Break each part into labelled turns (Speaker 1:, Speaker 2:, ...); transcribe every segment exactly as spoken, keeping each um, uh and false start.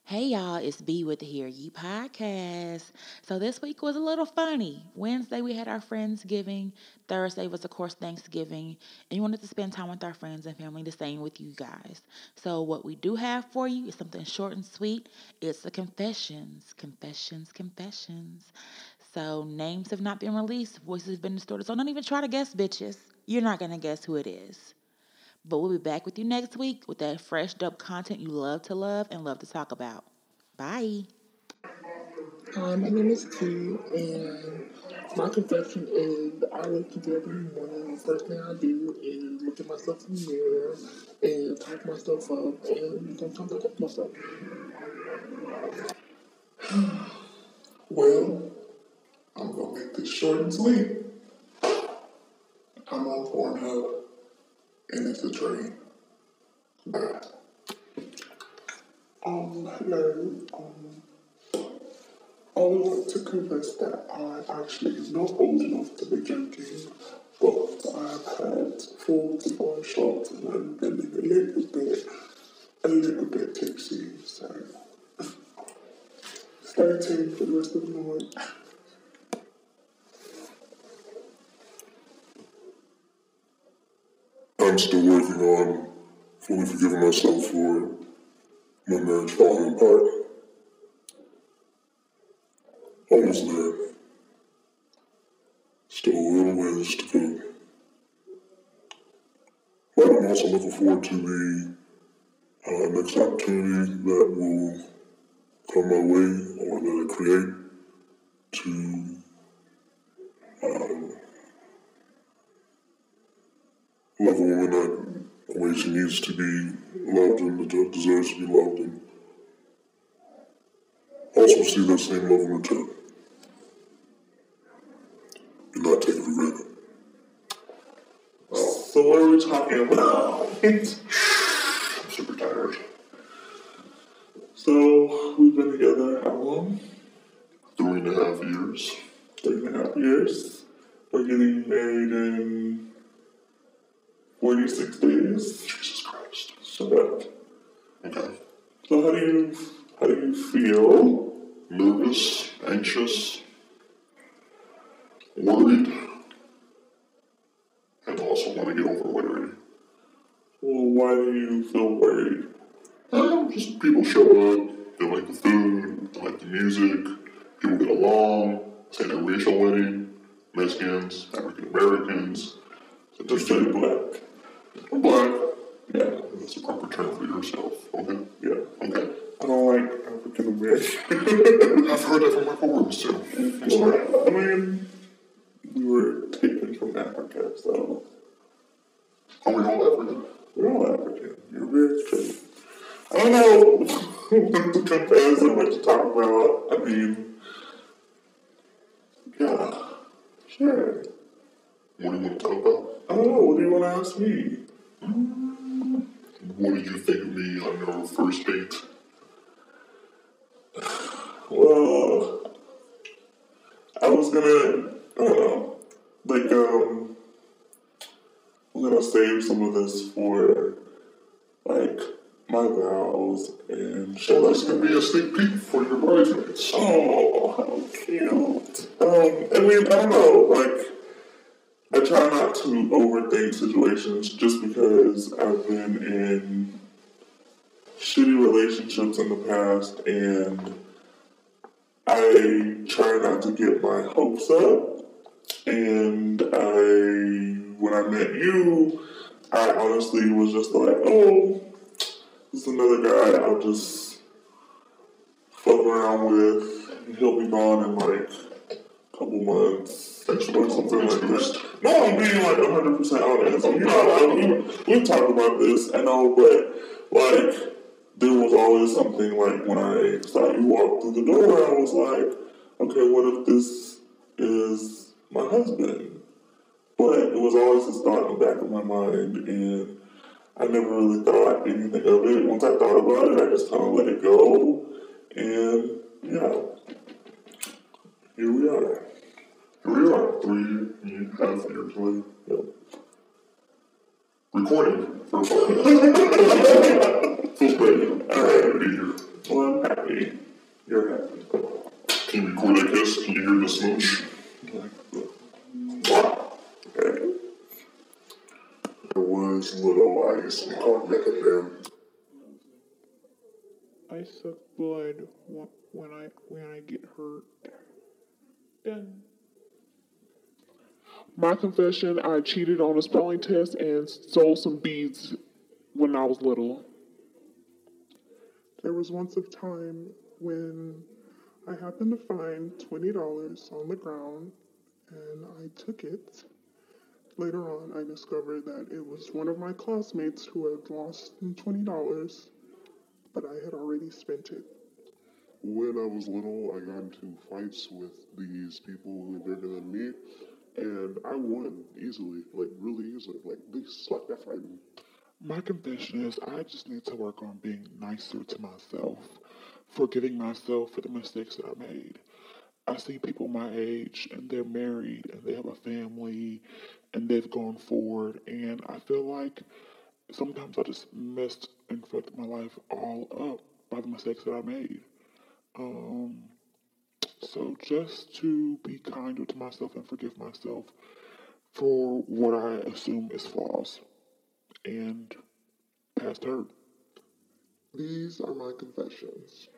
Speaker 1: Hey y'all, it's B with the Hear Ye podcast. So this week was a little funny. Wednesday we had our Friendsgiving. Thursday was of course Thanksgiving. And we wanted to spend time with our friends and family the same with you guys. So what we do have for you is something short and sweet. It's the confessions. Confessions, confessions. So names have not been released, voices have been distorted. So don't even try to guess, bitches. You're not gonna guess who it is. But we'll be back with you next week with that fresh, dope content you love to love and love to talk about. Bye.
Speaker 2: Hi, my name is T, and my confession is I wake up every morning. The first thing I do is look at myself in the mirror and talk myself up, and sometimes I talk myself. Well, I'm gonna make this short and sweet. I'm on Pornhub, and it's a train. Bye. Um, hello. Um, I would like to confess that I actually am not old enough to be drinking, but I've had four to five shots and I'm feeling a little bit, a little bit tipsy, so stay tuned for the rest of the night.
Speaker 3: I'm still working on fully forgiving myself for my marriage falling apart. Almost there. Still a little ways to go. But I'm also looking forward to the uh, next opportunity that will come my way or that I create to um, love a woman that the way she needs to be loved and deserves to be loved, and also see that same love in return and not take it for granted.
Speaker 2: So what are we talking about?
Speaker 3: I'm super tired.
Speaker 2: So we've been together how long?
Speaker 3: Three and a half years.
Speaker 2: Three and a half years. We're getting married in forty-six days.
Speaker 3: Jesus Christ.
Speaker 2: Shut up.
Speaker 3: Okay.
Speaker 2: So how do you how do you feel?
Speaker 3: Nervous, anxious, worried, and also want to get over it already.
Speaker 2: Well, why do you feel worried?
Speaker 3: Um, just people show up, they like the food, they like the music, people get along, it's like a racial wedding, Mexicans, African Americans. So
Speaker 2: Just say black.
Speaker 3: I'm black.
Speaker 2: Yeah.
Speaker 3: That's a proper term for yourself. Okay.
Speaker 2: Yeah.
Speaker 3: Okay.
Speaker 2: I don't like African American.
Speaker 3: I've heard that from my coworkers too. I'm sorry.
Speaker 2: I mean, we were taken from Africa, so
Speaker 3: Are we all African?
Speaker 2: we're all African. You're very true. I don't know what to confess and what to talk about. I mean, yeah, sure.
Speaker 3: What do you want to talk about?
Speaker 2: I don't know. What do you want to ask me?
Speaker 3: What did you think of me on our first date?
Speaker 2: Well, I was gonna, I don't know, like, um, I'm gonna save some of this for, like, my vows and shit.
Speaker 3: Well, that's going to be a sneak peek for your bridesmaids.
Speaker 2: Oh, how cute. Um, I mean, I don't know, like, I try not to overthink situations just because I've been in shitty relationships in the past and I try not to get my hopes up. And I, when I met you, I honestly was just like, oh, this is another guy I'll just fuck around with. And he'll be gone in like a couple months or something like that. No, I'm being like one hundred percent honest. You know, we, we've talked about this, I know, but like, there was always something like when I saw you walk through the door, I was like, okay, what if this is my husband? But it was always this thought in the back of my mind, and I never really thought anything of it. Once I thought about it, I just kind of let it go, and yeah, here we are.
Speaker 3: Here we are, three and a half years later.
Speaker 2: Yep.
Speaker 3: Recording for a podcast. Feels great. I'm happy to be here.
Speaker 2: Well, I'm happy. You're happy. Can you record that kiss? Can you hear the smooch? Okay. There was little ice and called Mecca Man.
Speaker 4: I suck blood when I when I get hurt. Done. My confession, I cheated on a spelling test and stole some beads when I was little. There was once a time when I happened to find twenty dollars on the ground and I took it. Later on, I discovered that it was one of my classmates who had lost twenty dollars, but I had already spent it.
Speaker 3: When I was little, I got into fights with these people who were bigger than me, and I won easily, like really easily. Like, they sucked at fighting.
Speaker 4: My confession is I just need to work on being nicer to myself, forgiving myself for the mistakes that I made. I see people my age, and they're married, and they have a family, and they've gone forward, and I feel like sometimes I just messed and fucked my life all up by the mistakes that I made. Um, so just to be kinder to myself and forgive myself for what I assume is flaws and past hurt.
Speaker 3: These are my confessions.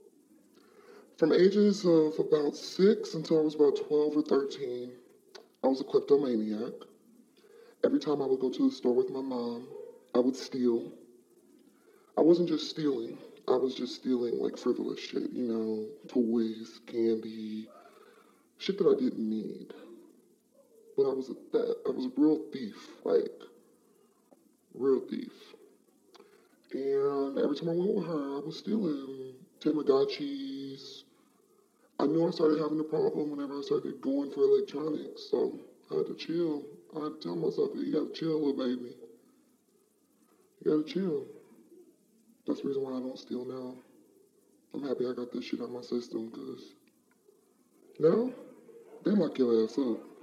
Speaker 3: From ages of about six until I was about twelve or thirteen, I was a kleptomaniac. Every time I would go to the store with my mom, I would steal. I wasn't just stealing. I was just stealing like frivolous shit, you know, toys, candy, shit that I didn't need. But I was a that I was a real thief, like real thief. And every time I went with her, I was stealing Tamagotchis. I knew I started having a problem whenever I started going for electronics, so I had to chill. I had to tell myself, you gotta chill, little baby. You gotta chill. That's the reason why I don't steal now. I'm happy I got this shit out of my system, because now, they lock your ass up.